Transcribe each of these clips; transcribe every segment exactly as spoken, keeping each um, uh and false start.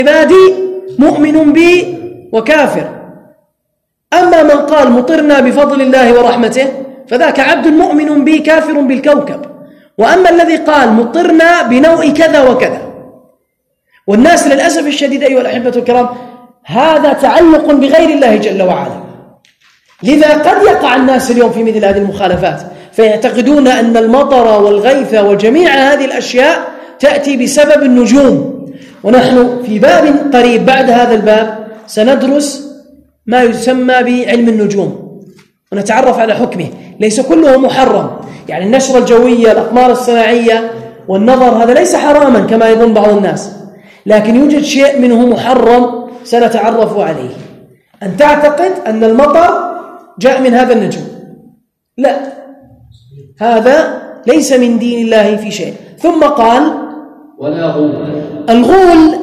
عبادي مؤمن بي وكافر. أما من قال مطرنا بفضل الله ورحمته فذاك عبد مؤمن بي كافر بالكوكب. وأما الذي قال مطرنا بنوع كذا وكذا، والناس للأسف الشديد أيها الأحبة الكرام هذا تعلق بغير الله جل وعلا. لذا قد يقع الناس اليوم في مثل هذه المخالفات فيعتقدون أن المطر والغيث وجميع هذه الأشياء تأتي بسبب النجوم. ونحن في باب قريب بعد هذا الباب سندرس ما يسمى بعلم النجوم ونتعرف على حكمه. ليس كله محرم، يعني النشرة الجوية، الأقمار الصناعية والنظر هذا ليس حراما كما يظن بعض الناس، لكن يوجد شيء منه محرم سنتعرف عليه. أن تعتقد أن المطر جاء من هذا النجم، لا، هذا ليس من دين الله في شيء. ثم قال ولا غول. الغول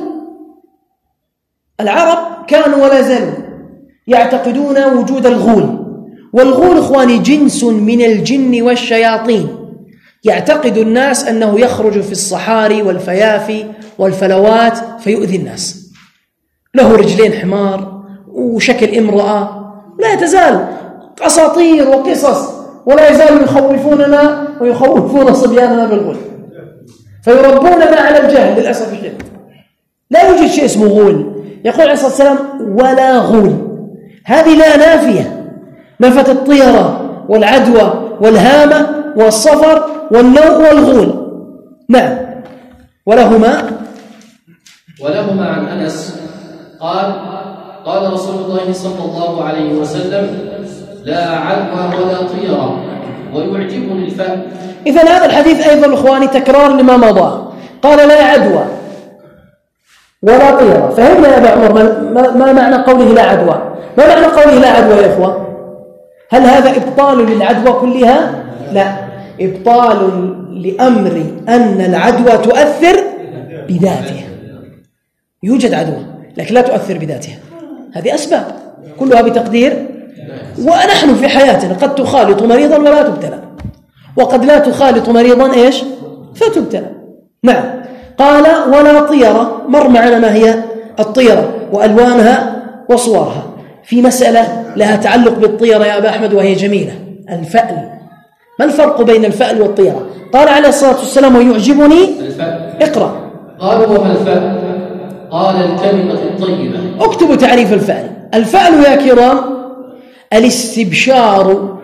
العرب كانوا ولا زالوا يعتقدون وجود الغول. والغول إخواني جنس من الجن والشياطين، يعتقد الناس أنه يخرج في الصحاري والفيافي والفلوات فيؤذي الناس، له رجلين حمار وشكل امرأة، لا تزال أساطير وقصص، ولا يزالوا يخوفوننا ويخوفون صبياننا بالغول، فيربوننا على الجهل للأسف الشديد. لا يوجد شيء اسمه غول. يقول عليه الصلاة والسلام ولا غول، هذه لا نافية، نفت الطيرة والعدوى والهامة والصفر والنوء والغول. نعم. ولهما ولهما عن أنس قال قال رسول الله صلى الله عليه وسلم لا عدوى ولا طيرة ويعجبني الفأل. إذن هذا الحديث أيضا إخواني تكرار لما مضى. قال لا عدوى ولا طيرة. فهمنا يا أبا عمر ما, ما معنى قوله لا عدوى؟ ما معنى قوله لا عدوى يا إخوة؟ هل هذا إبطال للعدوى كلها؟ لا، إبطال لأمر أن العدوى تؤثر بذاتها. يوجد عدوى لكن لا تؤثر بذاتها، هذه أسباب كلها بتقدير. ونحن في حياتنا قد تخالط مريضا ولا تبتلى، وقد لا تخالط مريضا إيش فتبتلى. نعم. قال ولا طيرة، مر معنا ما هي الطيرة وألوانها وصورها. في مسألة لها تعلق بالطيرة يا أبا أحمد وهي جميلة، الفأل. ما الفرق بين الفأل والطيرة؟ قال عليه الصلاة والسلام ويعجبني الفأل. اقرأ. قالوا وما الفأل؟ قال الكلمة الطيبة. اكتبوا تعريف الفأل. الفأل يا كرام الاستبشار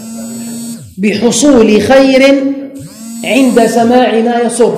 بحصول خير عند سماع ما يسر.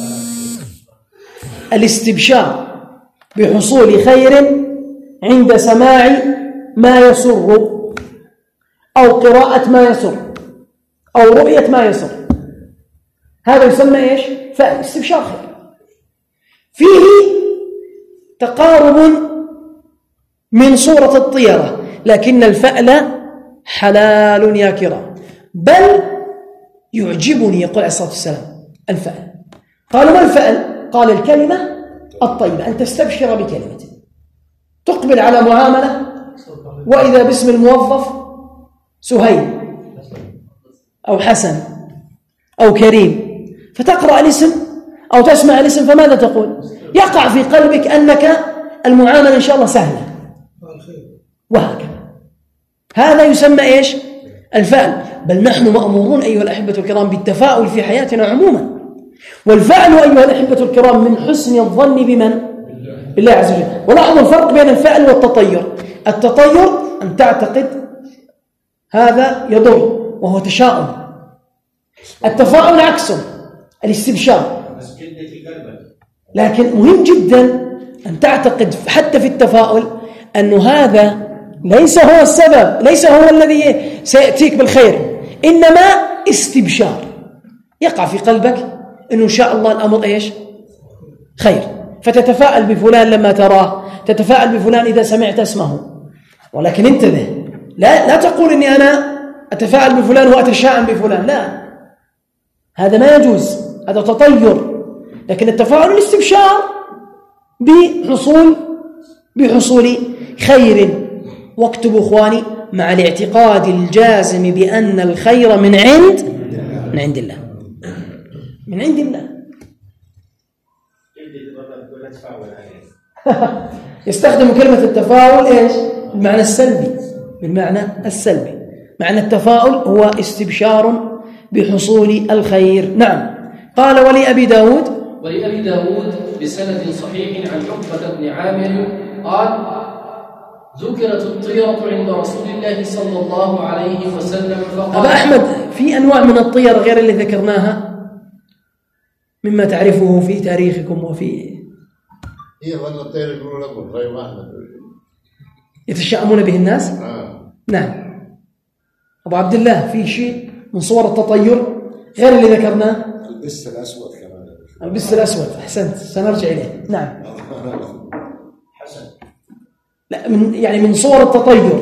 الاستبشار بحصول خير عند سماع ما يسر، أو قراءة ما يسر، أو رؤية ما يسر، هذا يسمى إيش؟ فأل، استبشار خير. فيه تقارب من صورة الطيرة، لكن الفأل حلال يا كرام، بل يعجبني. يقول عليه الصلاة والسلام الفأل. قالوا ما الفأل؟ قال الكلمة الطيبة، أن تستبشر بكلمة، تقبل على معاملة وإذا باسم الموظف سهيل أو حسن أو كريم، فتقرأ الاسم أو تسمع الاسم فماذا تقول؟ يقع في قلبك أنك المعاملة إن شاء الله سهلة، وهكذا. هذا يسمى إيش؟ الفأل. بل نحن مأمورون أيها الأحبة الكرام بالتفاؤل في حياتنا عموما. والفأل أيها الأحبة الكرام من حسن الظن بمن؟ بالله عز وجل. ولاحظوا الفرق بين الفأل والتطير. التطير أن تعتقد هذا يضر وهو تشاؤم. التفاؤل عكسه، الاستبشار. لكن مهم جدا أن تعتقد حتى في التفاؤل أن هذا ليس هو السبب، ليس هو الذي سيأتيك بالخير، إنما استبشار. يقع في قلبك أنه إن شاء الله الأمر إيش؟ خير، فتتفاءل بفلان لما تراه، تتفاءل بفلان إذا سمعت اسمه. ولكن انتبه، لا, لا تقول إني أنا أتفاءل بفلان وأتشاءم بفلان، لا، هذا ما يجوز، هذا تطير. لكن التفاؤل الاستبشار بحصول بحصول خير. واكتبوا إخواني مع الاعتقاد الجازم بأن الخير من عند من عند الله، من عند الله. يستخدم كلمة التفاؤل إيش؟ بالمعنى السلبي، بالمعنى السلبي. معنى التفاؤل هو استبشار بحصول الخير. نعم. قال ولأبي داود ولأبي داود بسند صحيح عن عقبة بن عامر قال ذكرت الطيرة عند رسول الله صلى الله عليه وسلم فقال أبا أحمد، في أنواع من الطير غير اللي ذكرناها مما تعرفه في تاريخكم وفي هي ولا الطير يقولوا لكم غير واحد يتشائمون به الناس؟ آه. نعم. أبو عبد الله، في شيء من صور التطير غير اللي ذكرناه؟ البس الأسود كمان. البس الأسود، أحسنت، سنرجع إليه. نعم. حسن. لا، من يعني من صور التطير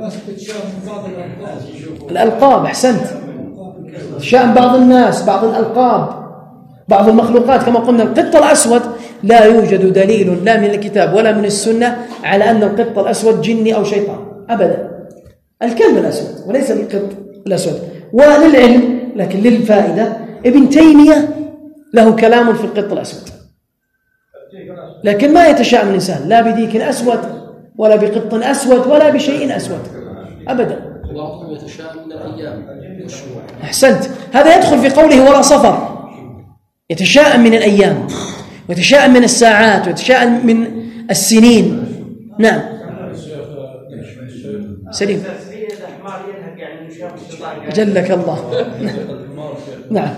الألقاب. أحسنت، شأن بعض الناس، بعض الألقاب، بعض المخلوقات. كما قلنا القط الأسود لا يوجد دليل لا من الكتاب ولا من السنة على أن القط الأسود جني أو شيطان أبدا. الكلب الأسود وليس القط الأسود. وللعلم، لكن للفائدة، ابن تيمية له كلام في القط الأسود، لكن ما يتشائم الإنسان لا بديك أسود ولا بقط أسود ولا بشيء أسود أبدا. بعضهم يتشائم من الأيام. أحسنت، هذا يدخل في قوله ولا صفر. يتشائم من الأيام ويتشائم من الساعات ويتشائم من السنين. نعم. سليم، جلك الله. نعم.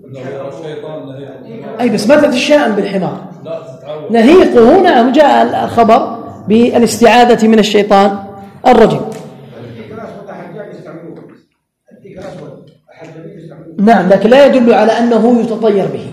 أي بس ما تتشائم بالحمار، نهيقه. نعم، جاء الخبر بالاستعاذة من الشيطان الرجيم. نعم، لكن لا يدل على أنه يتطير به.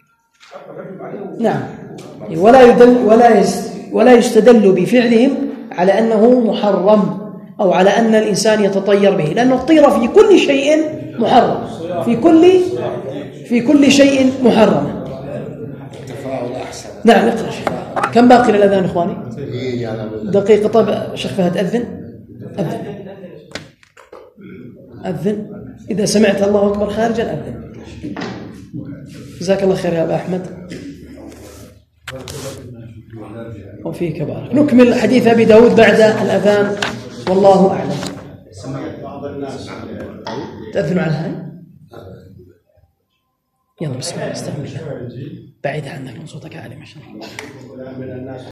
نعم، ولا يدل ولا ولا يستدل بفعلهم على أنه محرم أو على أن الإنسان يتطير به، لأن الطيرة في كل شيء محرم، في كل في كل شيء محرم. نعم. اقرأ شيخ. كم باقي للأذان إخواني؟ دقيقة. طيب شيخ فهد، أذن أذن أذن إذا سمعت الله أكبر خارجا أذن. جزاك الله خير يا أبا أحمد وفيك بارك. نكمل حديث أبي داود بعد الأذان والله أعلم. تأذن على هاي؟ يلا بسم الله، استغفر الله، بعيد عنك من صوتك عالي ما شاء الله.